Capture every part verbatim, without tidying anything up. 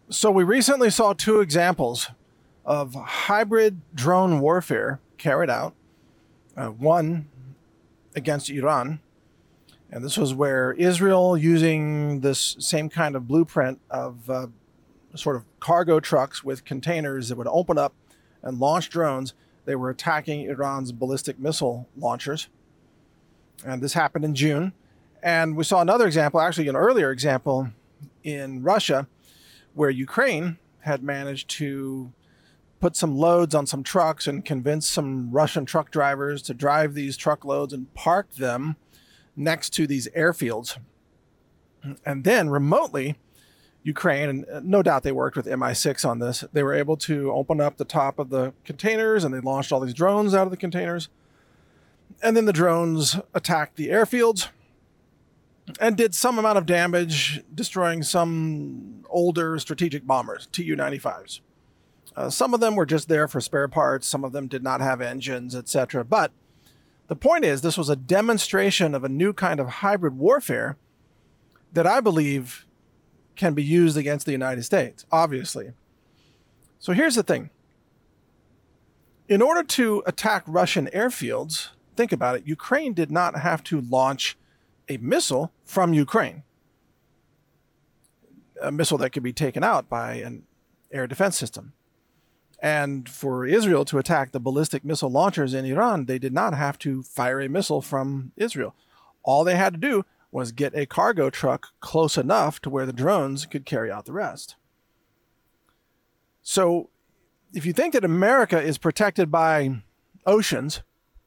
So we recently saw two examples of hybrid drone warfare carried out. Uh, one against Iran, and this was where Israel, using this same kind of blueprint of uh, sort of cargo trucks with containers that would open up and launch drones, they were attacking Iran's ballistic missile launchers. And this happened in June. And we saw another example, actually an earlier example in Russia, where Ukraine had managed to put some loads on some trucks and convince some Russian truck drivers to drive these truckloads and park them next to these airfields. And then remotely, Ukraine, and no doubt they worked with M I six on this, they were able to open up the top of the containers and they launched all these drones out of the containers. And then the drones attacked the airfields and did some amount of damage, destroying some older strategic bombers, Tu ninety-fives. Uh, some of them were just there for spare parts. Some of them did not have engines, et cetera. But the point is, this was a demonstration of a new kind of hybrid warfare that I believe can be used against the United States, obviously. So here's the thing. In order to attack Russian airfields, think about it, Ukraine did not have to launch a missile from Ukraine, a missile that could be taken out by an air defense system. And for Israel to attack the ballistic missile launchers in Iran, they did not have to fire a missile from Israel. All they had to do was get a cargo truck close enough to where the drones could carry out the rest. So if you think that America is protected by oceans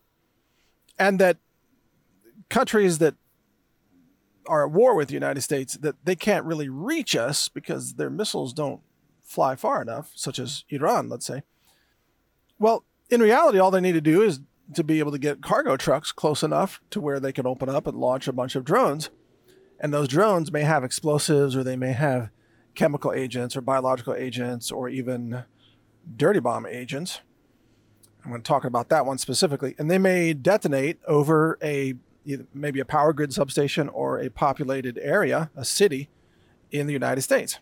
and that countries that are at war with the United States, that they can't really reach us because their missiles don't fly far enough, such as Iran, let's say. Well, in reality, all they need to do is to be able to get cargo trucks close enough to where they can open up and launch a bunch of drones. And those drones may have explosives, or they may have chemical agents or biological agents, or even dirty bomb agents. I'm going to talk about that one specifically. And they may detonate over a maybe a power grid substation or a populated area, a city in the United States.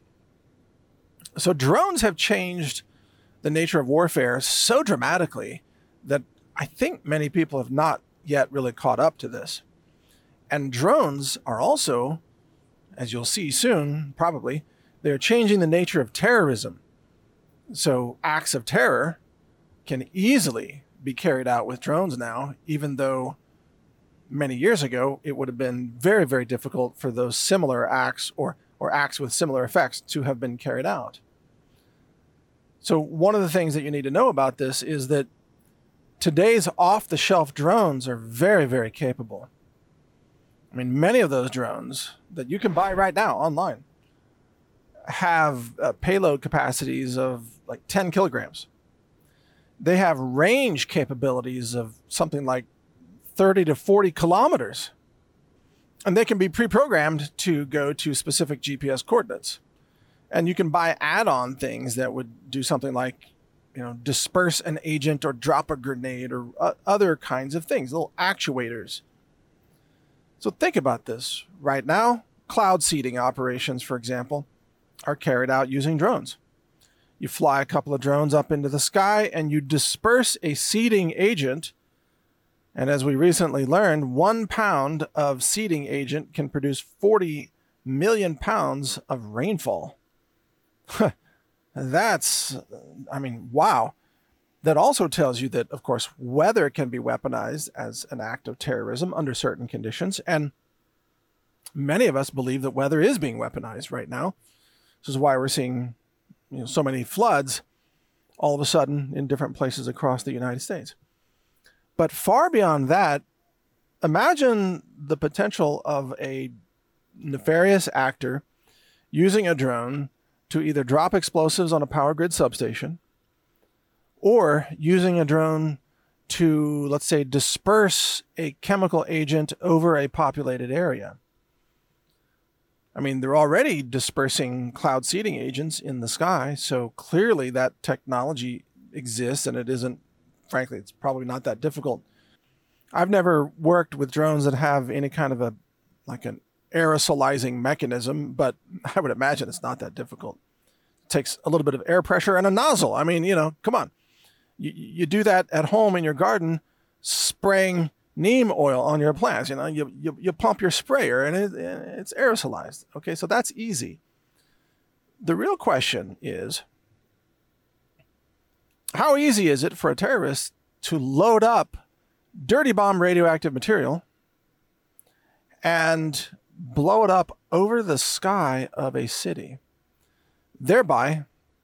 So drones have changed the nature of warfare so dramatically that I think many people have not yet really caught up to this. And drones are also, as you'll see soon, probably, they're changing the nature of terrorism. So acts of terror can easily be carried out with drones now, even though many years ago it would have been very, very difficult for those similar acts or, or acts with similar effects to have been carried out. So one of the things that you need to know about this is that today's off-the-shelf drones are very, very capable. I mean, many of those drones that you can buy right now online have uh, payload capacities of like ten kilograms. They have range capabilities of something like thirty to forty kilometers. And they can be pre-programmed to go to specific G P S coordinates. And you can buy add-on things that would do something like, you know, disperse an agent or drop a grenade or uh, other kinds of things, little actuators. So think about this. Right now, cloud seeding operations, for example, are carried out using drones. You fly a couple of drones up into the sky and you disperse a seeding agent. And as we recently learned, one pound of seeding agent can produce forty million pounds of rainfall. That's, I mean, wow. That also tells you that, of course, weather can be weaponized as an act of terrorism under certain conditions. And many of us believe that weather is being weaponized right now. This is why we're seeing, you know, so many floods all of a sudden in different places across the United States. But far beyond that, imagine the potential of a nefarious actor using a drone to either drop explosives on a power grid substation or using a drone to, let's say, disperse a chemical agent over a populated area. I mean, they're already dispersing cloud seeding agents in the sky, so clearly that technology exists, and it isn't, frankly, it's probably not that difficult. I've never worked with drones that have any kind of a, like an aerosolizing mechanism, but I would imagine it's not that difficult. takes a little bit of air pressure and a nozzle. I mean, you know, come on. You, you do that at home in your garden, spraying neem oil on your plants. You know, you, you, you pump your sprayer and it, it's aerosolized. Okay, so that's easy. The real question is, how easy is it for a terrorist to load up dirty bomb radioactive material and blow it up over the sky of a city, thereby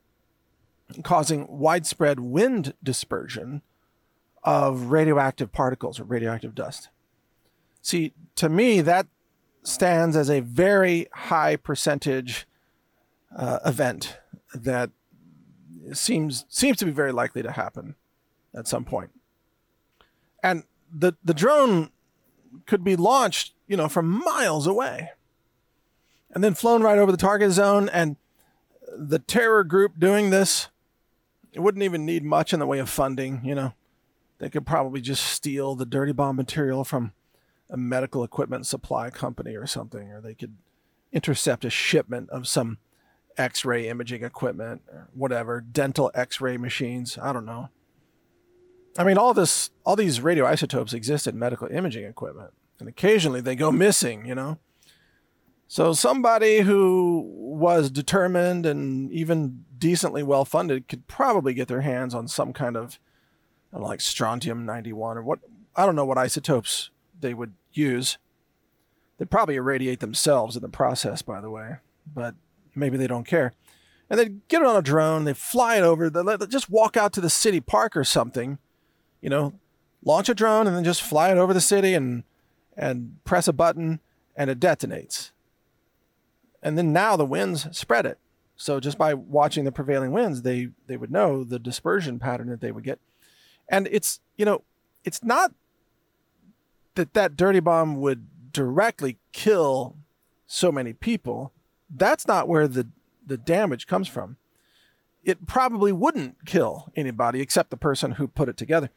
causing widespread wind dispersion of radioactive particles or radioactive dust? See, to me, that stands as a very high percentage uh, event that seems seems to be very likely to happen at some point. And the the drone could be launched, you know, from miles away and then flown right over the target zone, and the terror group doing this, it wouldn't even need much in the way of funding. You know, they could probably just steal the dirty bomb material from a medical equipment supply company or something, or they could intercept a shipment of some X-ray imaging equipment or whatever, dental X-ray machines. I don't know. I mean, all this, all these radioisotopes exist in medical imaging equipment, and occasionally they go missing, you know? So somebody who was determined and even decently well-funded could probably get their hands on some kind of, I don't know, like strontium ninety-one or what, I don't know what isotopes they would use. They'd probably irradiate themselves in the process, by the way, but maybe they don't care. And they'd get it on a drone, they fly it over, they just walk out to the city park or something, you know, launch a drone and then just fly it over the city and and press a button and it detonates. And then now the winds spread it. So just by watching the prevailing winds, they, they would know the dispersion pattern that they would get. And it's, you know, it's not that that dirty bomb would directly kill so many people. That's not where the, the damage comes from. It probably wouldn't kill anybody except the person who put it together.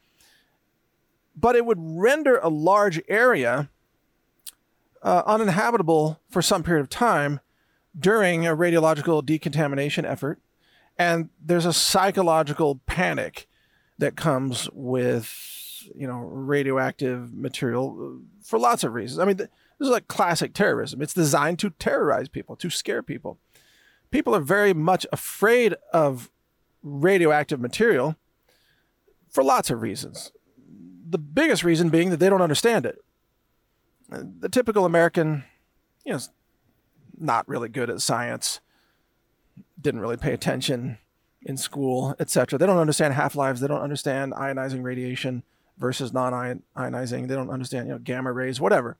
But it would render a large area uh, uninhabitable for some period of time during a radiological decontamination effort. And there's a psychological panic that comes with, you know, radioactive material for lots of reasons. I mean, this is like classic terrorism. It's designed to terrorize people, to scare people. People are very much afraid of radioactive material for lots of reasons. The biggest reason being that they don't understand it. The typical American, you know, is not really good at science, didn't really pay attention in school, et cetera. They don't understand half-lives. They don't understand ionizing radiation versus non-ionizing. They don't understand, you know, gamma rays, whatever.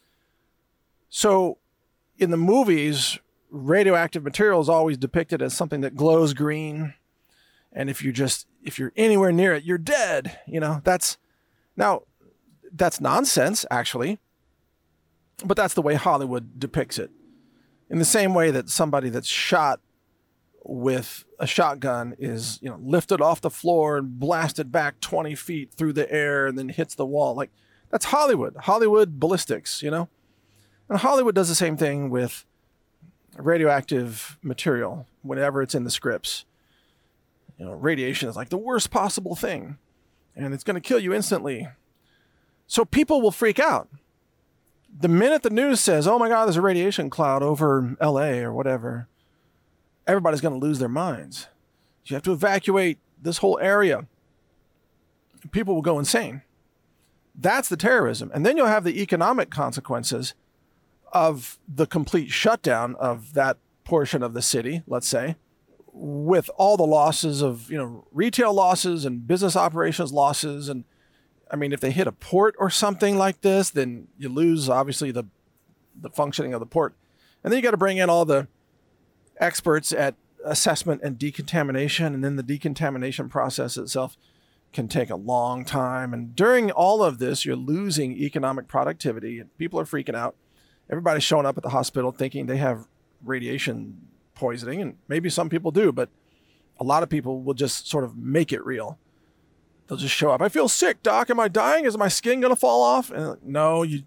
So in the movies, radioactive material is always depicted as something that glows green. And if you just, if you're anywhere near it, you're dead. You know, that's, now that's nonsense, actually, but that's the way Hollywood depicts it. In the same way that somebody that's shot with a shotgun is, you know, lifted off the floor and blasted back twenty feet through the air and then hits the wall. Like, that's Hollywood, Hollywood ballistics, you know? And Hollywood does the same thing with radioactive material whenever it's in the scripts. You know, radiation is like the worst possible thing, and it's going to kill you instantly. So people will freak out. The minute the news says, oh my God, there's a radiation cloud over L A or whatever, everybody's going to lose their minds. You have to evacuate this whole area. People will go insane. That's the terrorism. And then you'll have the economic consequences of the complete shutdown of that portion of the city, let's say, with all the losses of, you know, retail losses and business operations losses. And I mean, if they hit a port or something like this, then you lose, obviously, the the functioning of the port. And then you got to bring in all the experts at assessment and decontamination. And then the decontamination process itself can take a long time. And during all of this, you're losing economic productivity and people are freaking out. Everybody's showing up at the hospital thinking they have radiation poisoning, and maybe some people do, but a lot of people will just sort of make it real. They'll just show up. I feel sick, doc. Am I dying? Is my skin going to fall off? And like, no, you,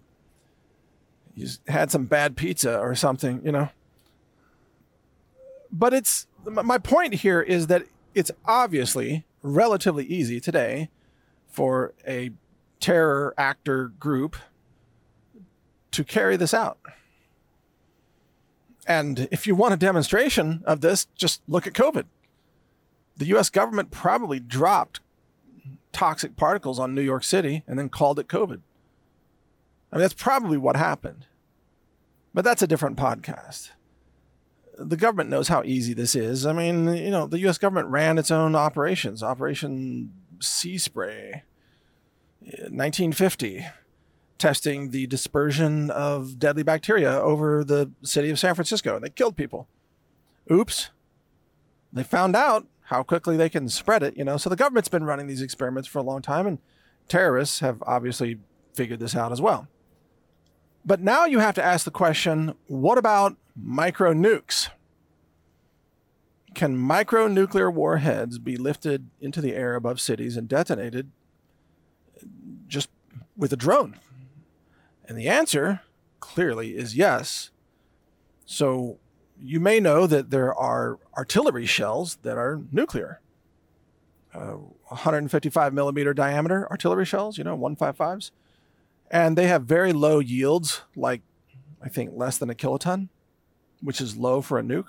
you had some bad pizza or something, you know. But it's my point here is that it's obviously relatively easy today for a terror actor group to carry this out. And if you want a demonstration of this, just look at COVID. The U S government probably dropped toxic particles on New York City and then called it COVID. I mean, that's probably what happened. But that's a different podcast. The government knows how easy this is. I mean, you know, the U S government ran its own operations, Operation Sea Spray, nineteen fifty, testing the dispersion of deadly bacteria over the city of San Francisco. They killed people. Oops. They found out how quickly they can spread it, you know. So the government's been running these experiments for a long time, and terrorists have obviously figured this out as well. But now you have to ask the question, what about micro nukes? Can micronuclear warheads be lifted into the air above cities and detonated just with a drone? And the answer clearly is yes. So you may know that there are artillery shells that are nuclear. Uh, one hundred fifty-five millimeter diameter artillery shells, you know, one fifty-fives. And they have very low yields, like I think less than a kiloton, which is low for a nuke.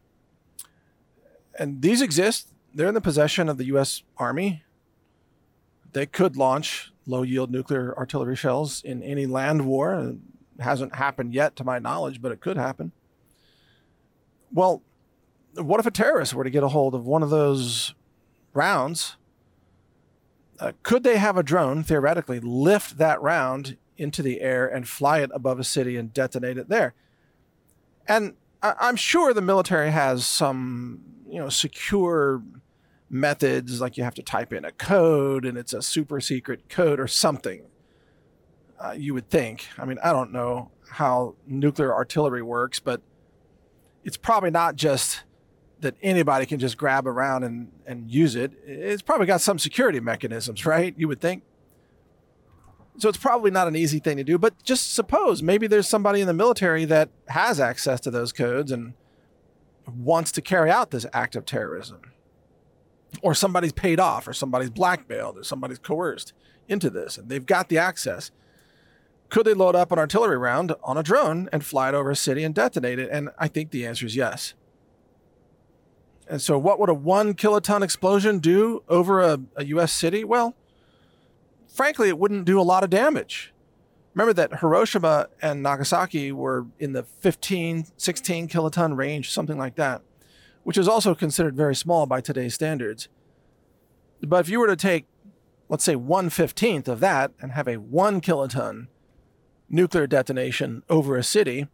And these exist. They're in the possession of the U S Army. They could launch low-yield nuclear artillery shells in any land war. It hasn't happened yet, to my knowledge, but it could happen. Well, what if a terrorist were to get a hold of one of those rounds? Uh, could they have a drone, theoretically, lift that round into the air and fly it above a city and detonate it there? And I- I'm sure the military has some, you know, secure methods, like you have to type in a code and it's a super secret code or something. Uh, you would think. I mean, I don't know how nuclear artillery works, but it's probably not just that anybody can just grab around and, and use it. It's probably got some security mechanisms, right? You would think. So it's probably not an easy thing to do, but just suppose maybe there's somebody in the military that has access to those codes and wants to carry out this act of terrorism. Or somebody's paid off, or somebody's blackmailed, or somebody's coerced into this, and they've got the access. Could they load up an artillery round on a drone and fly it over a city and detonate it? And I think the answer is yes. And so what would a one kiloton explosion do over a, a U S city? Well, frankly, it wouldn't do a lot of damage. Remember that Hiroshima and Nagasaki were in the fifteen, sixteen kiloton range, something like that, which is also considered very small by today's standards. But if you were to take, let's say, one fifteenth of that and have a one kiloton nuclear detonation over a city,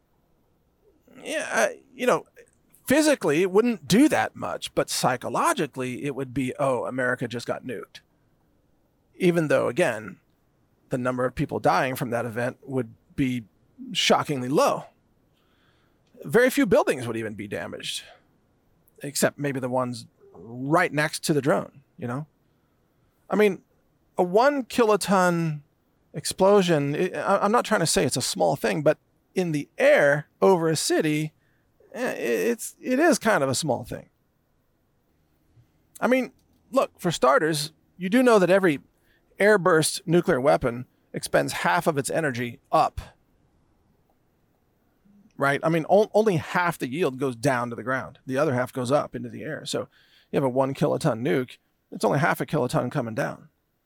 yeah, you know, physically it wouldn't do that much, but psychologically it would be, oh, America just got nuked. Even though, again, the number of people dying from that event would be shockingly low. Very few buildings would even be damaged, except maybe the ones right next to the drone, you know? I mean, a one kiloton explosion, it, I'm not trying to say it's a small thing, but in the air over a city, it's, it is kind of a small thing. I mean, look, for starters, you do know that every airburst nuclear weapon expends half of its energy up. Right? I mean, o- only half the yield goes down to the ground. The other half goes up into the air. So you have a one kiloton nuke, it's only half a kiloton coming down.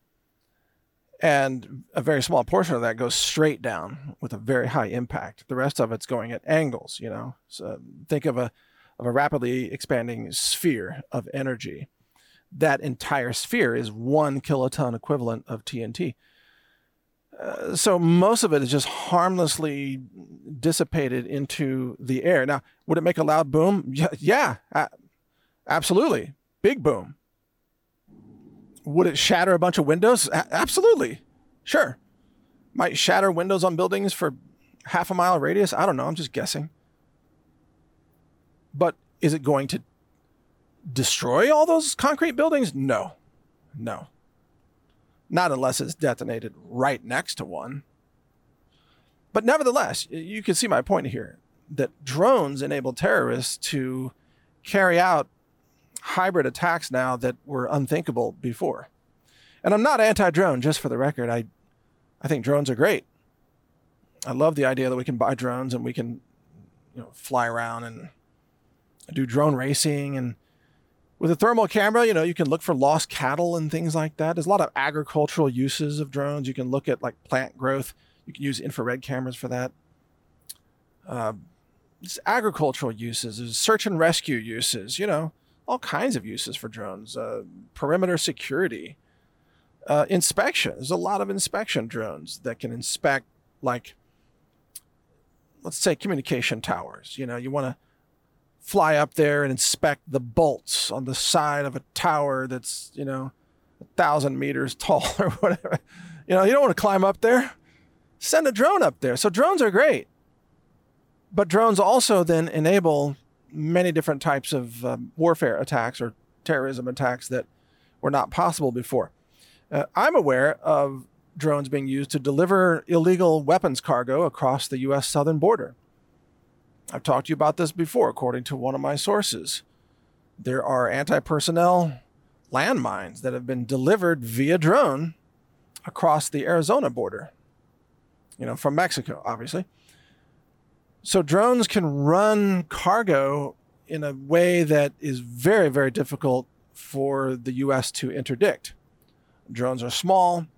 And a very small portion of that goes straight down with a very high impact. The rest of it's going at angles, you know. So think of a of a rapidly expanding sphere of energy. That entire sphere is one kiloton equivalent of T N T. Uh, so most of it is just harmlessly dissipated into the air. Now, would it make a loud boom? Yeah, yeah, uh, absolutely. Big boom. Would it shatter a bunch of windows? A- absolutely. Sure. Might shatter windows on buildings for half a mile radius. I don't know. I'm just guessing. But is it going to destroy all those concrete buildings? No. No. Not unless it's detonated right next to one. But nevertheless, you can see my point here, that drones enable terrorists to carry out hybrid attacks now that were unthinkable before. And I'm not anti-drone, just for the record. I, I think drones are great. I love the idea that we can buy drones and we can, you know, fly around and do drone racing. And with a thermal camera, you know, you can look for lost cattle and things like that. There's a lot of agricultural uses of drones. You can look at like plant growth. You can use infrared cameras for that. Uh, it's agricultural uses, there's search and rescue uses, you know, all kinds of uses for drones. Uh, perimeter security, uh, inspection. There's a lot of inspection drones that can inspect, like, let's say communication towers. You know, you want to fly up there and inspect the bolts on the side of a tower that's, you know, a thousand meters tall or whatever. You know, you don't want to climb up there. Send a drone up there. So drones are great. But drones also then enable many different types of um, warfare attacks or terrorism attacks that were not possible before. Uh, I'm aware of drones being used to deliver illegal weapons cargo across the U S southern border. I've talked to you about this before, according to one of my sources. There are anti-personnel landmines that have been delivered via drone across the Arizona border, you know, from Mexico, obviously. So drones can run cargo in a way that is very, very difficult for the U S to interdict. Drones are small.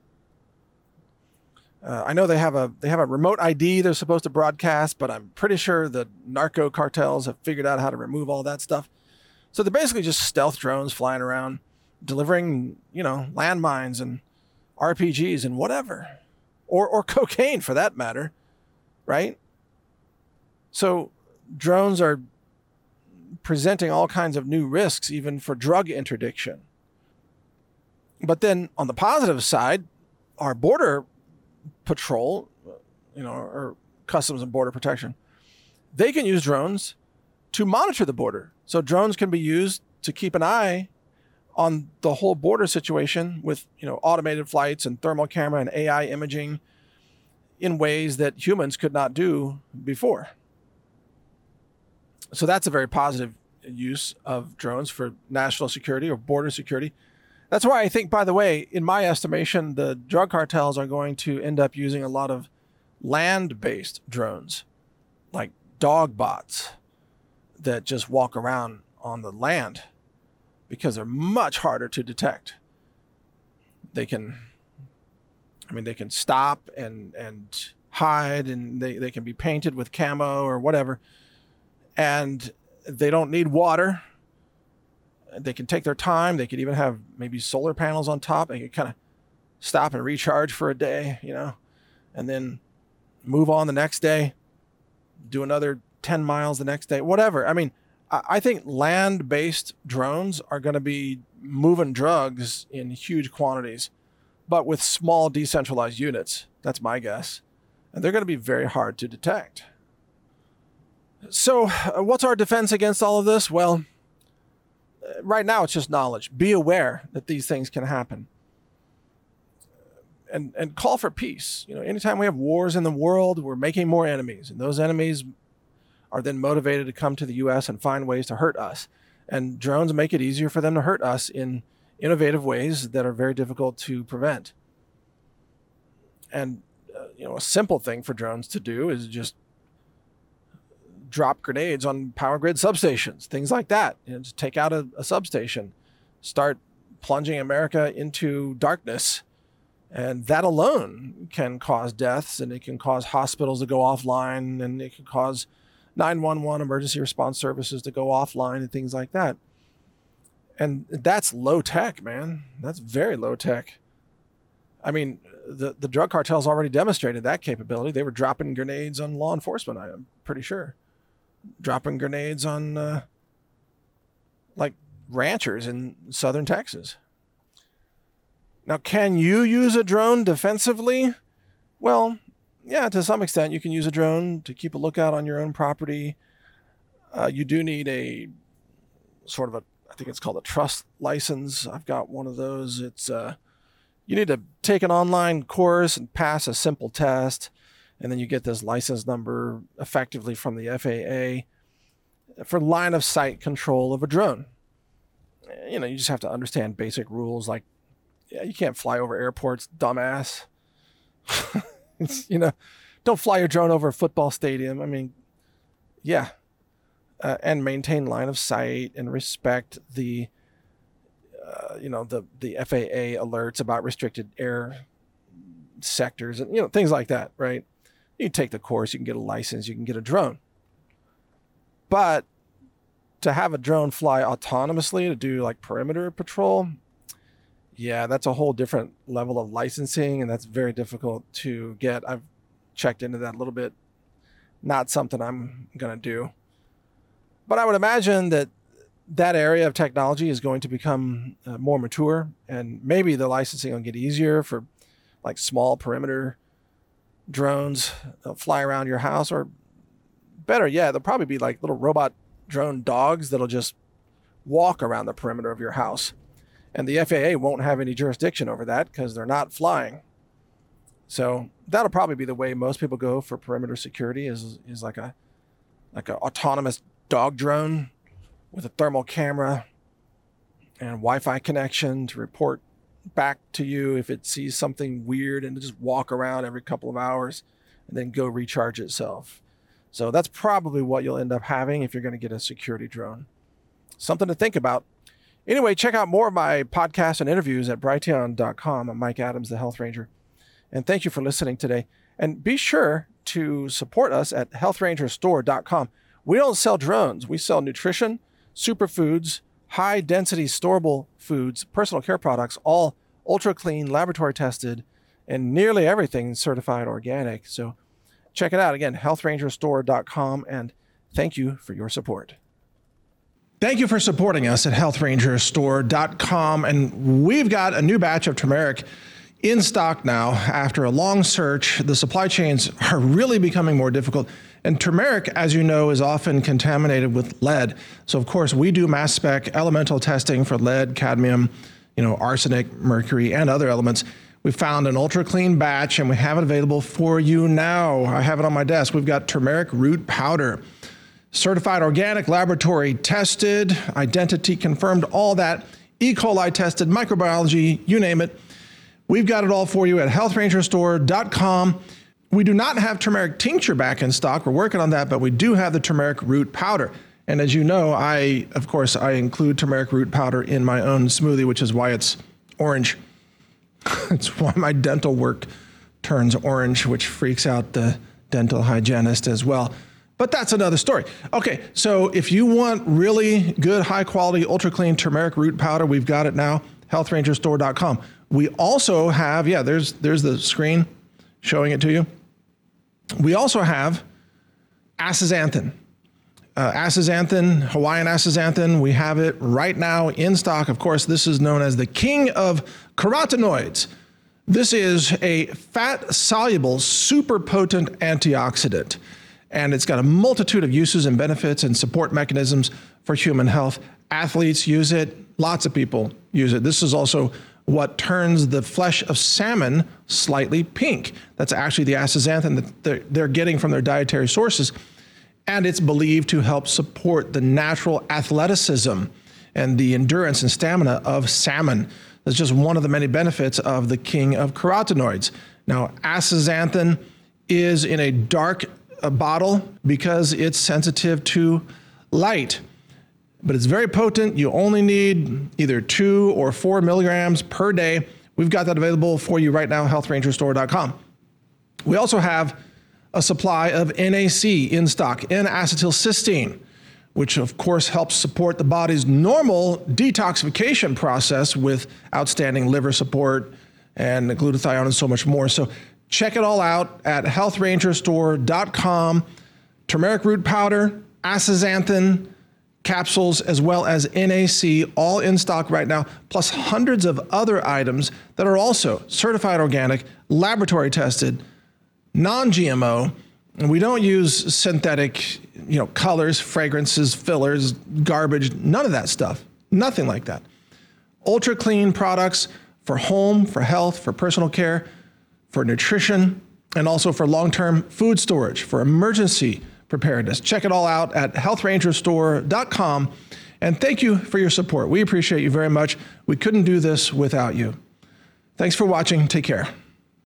Uh, I know they have a they have a remote I D they're supposed to broadcast, but I'm pretty sure the narco cartels have figured out how to remove all that stuff. So they're basically just stealth drones flying around, delivering, you know, landmines and R P Gs and whatever, or or cocaine for that matter, right? So drones are presenting all kinds of new risks, even for drug interdiction. But then on the positive side, our border patrol, you know, or Customs and Border Protection, they can use drones to monitor the border. So drones can be used to keep an eye on the whole border situation with, you know, automated flights and thermal camera and A I imaging in ways that humans could not do before. So that's a very positive use of drones for national security or border security. That's why I think, by the way, in my estimation, the drug cartels are going to end up using a lot of land-based drones, like dog bots that just walk around on the land, because they're much harder to detect. They can, I mean, they can stop and, and hide, and they, they can be painted with camo or whatever. And they don't need water. They can take their time. They could even have maybe solar panels on top. They could kind of stop and recharge for a day, you know, and then move on the next day, do another ten miles the next day, whatever. I mean, I think land-based drones are going to be moving drugs in huge quantities, but with small decentralized units. That's my guess. And they're going to be very hard to detect. So uh, what's our defense against all of this? Well, uh, right now it's just knowledge. Be aware that these things can happen. And and call for peace. You know, anytime we have wars in the world, we're making more enemies. And those enemies are then motivated to come to the U S and find ways to hurt us. And drones make it easier for them to hurt us in innovative ways that are very difficult to prevent. And, uh, you know, a simple thing for drones to do is just drop grenades on power grid substations, things like that. You know, just take out a, a substation, start plunging America into darkness. And that alone can cause deaths, and it can cause hospitals to go offline, and it can cause nine one one emergency response services to go offline and things like that. And that's low tech, man. That's very low tech. I mean, the, the drug cartels already demonstrated that capability. They were dropping grenades on law enforcement, I'm pretty sure. Dropping grenades on, uh, like, ranchers in southern Texas. Now, can you use a drone defensively? Well, yeah, to some extent, you can use a drone to keep a lookout on your own property. Uh, you do need a sort of a, I think it's called a trust license. I've got one of those. It's, uh, you need to take an online course and pass a simple test, and then you get this license number effectively from the F A A. for line of sight control of a drone. You know, you just have to understand basic rules like, yeah, you can't fly over airports, dumbass. It's, you know, don't fly your drone over a football stadium. I mean, yeah. Uh, and maintain line of sight and respect the, uh, you know, the, the F A A alerts about restricted air sectors and, you know, things like that, right? You take the course, you can get a license, you can get a drone. But to have a drone fly autonomously to do like perimeter patrol, yeah, that's a whole different level of licensing, and that's very difficult to get. I've checked into that a little bit. Not something I'm going to do. But I would imagine that that area of technology is going to become uh, more mature, and maybe the licensing will get easier for like small perimeter drones that'll fly around your house, or better yet, they'll probably be like little robot drone dogs that'll just walk around the perimeter of your house. And the F A A won't have any jurisdiction over that because they're not flying. So that'll probably be the way most people go for perimeter security is is like a like an autonomous dog drone with a thermal camera and Wi-Fi connection to report back to you if it sees something weird, and to just walk around every couple of hours and then go recharge itself. So that's probably what you'll end up having if you're going to get a security drone. Something to think about. Anyway, check out more of my podcasts and interviews at Brighteon dot com. I'm Mike Adams, the Health Ranger. And thank you for listening today. And be sure to support us at health ranger store dot com. We don't sell drones. We sell nutrition, superfoods, high-density storable foods, personal care products, all ultra-clean, laboratory-tested, and nearly everything certified organic. So check it out. Again, health ranger store dot com, and thank you for your support. Thank you for supporting us at health ranger store dot com. And we've got a new batch of turmeric in stock now. After a long search, the supply chains are really becoming more difficult. And turmeric, as you know, is often contaminated with lead. So, of course, we do mass spec elemental testing for lead, cadmium, you know, arsenic, mercury, and other elements. We found an ultra clean batch, and we have it available for you now. I have it on my desk. We've got turmeric root powder. Certified organic, laboratory tested, identity confirmed, all that. E. coli tested, microbiology, you name it. We've got it all for you at health ranger store dot com. We do not have turmeric tincture back in stock. We're working on that, but we do have the turmeric root powder. And as you know, I, of course, I include turmeric root powder in my own smoothie, which is why it's orange. It's why my dental work turns orange, which freaks out the dental hygienist as well. But that's another story. Okay, so if you want really good, high-quality, ultra-clean turmeric root powder, we've got it now, health ranger store dot com. We also have, yeah, there's there's the screen showing it to you. We also have astaxanthin. Uh, astaxanthin, Hawaiian astaxanthin, we have it right now in stock. Of course, this is known as the king of carotenoids. This is a fat-soluble, super potent antioxidant. And it's got a multitude of uses and benefits and support mechanisms for human health. Athletes use it. Lots of people use it. This is also what turns the flesh of salmon slightly pink. That's actually the astaxanthin that they're, they're getting from their dietary sources. And it's believed to help support the natural athleticism and the endurance and stamina of salmon. That's just one of the many benefits of the king of carotenoids. Now, astaxanthin is in a dark a bottle because it's sensitive to light, but it's very potent. You only need either two or four milligrams per day. We've got that available for you right now, health ranger store dot com. We also have a supply of N A C in stock, N-acetylcysteine, which of course helps support the body's normal detoxification process with outstanding liver support and glutathione and so much more. So check it all out at health ranger store dot com. Turmeric root powder, astaxanthin capsules, as well as N A C, all in stock right now, plus hundreds of other items that are also certified organic, laboratory tested, non-G M O. And we don't use synthetic, you know, colors, fragrances, fillers, garbage, none of that stuff. Nothing like that. Ultra clean products for home, for health, for personal care, for nutrition, and also for long-term food storage, for emergency preparedness. Check it all out at health ranger store dot com. And thank you for your support. We appreciate you very much. We couldn't do this without you. Thanks for watching. Take care.